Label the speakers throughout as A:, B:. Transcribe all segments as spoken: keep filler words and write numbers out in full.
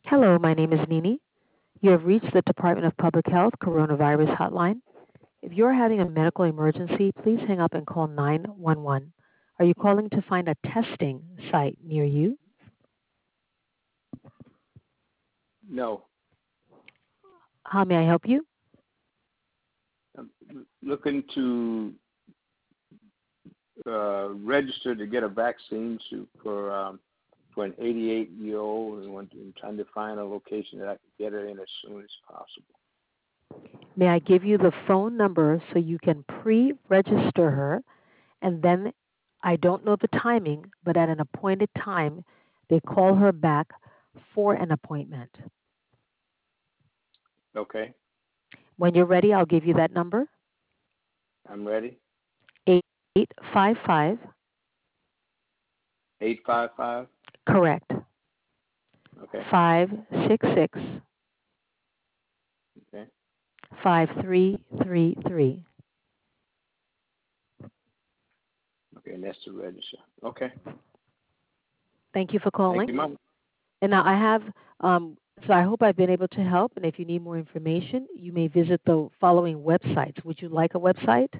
A: Hello, my name is Nini. You have reached the Department of Public Health Coronavirus Hotline. If you're having a medical emergency, please hang up and call nine one one. Are you calling to find a testing site near you?
B: No.
A: How may I help you?
B: I'm looking to uh, register to get a vaccine to, for um, for an eighty-eight year old, and want- I'm trying to find a location that I can get it in as soon as possible.
A: May I give you the phone number so you can pre register her? And then I don't know the timing, but at an appointed time, they call her back for an appointment.
B: Okay,
A: When you're ready, I'll give you that number
B: I'm ready.
A: eight five five,
B: Eight five five.
A: correct,
B: Okay.
A: five six six,
B: Okay.
A: five three three three.
B: Okay, and that's to register. Okay.
A: Thank you for
B: Thank
A: calling.
B: you, Mom.
A: And now I have, um, so I hope I've been able to help. And if you need more information, you may visit the following websites. Would you like a website?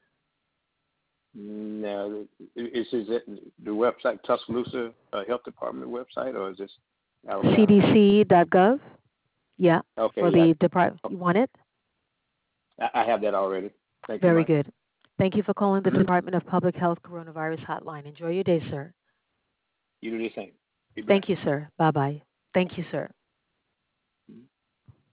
B: No, is is it the website Tuscaloosa uh, Health Department website, or is this Alabama?
A: C D C dot gov? Yeah,
B: Okay,
A: for
B: yeah,
A: the department. You want it?
B: I, I have that already. Thank you
A: Very
B: much.
A: good. Thank you for calling the Department of Public Health Coronavirus Hotline. Enjoy your day, sir.
B: You do the same. Be blessed.
A: Thank you, sir. Bye bye. Thank you, sir.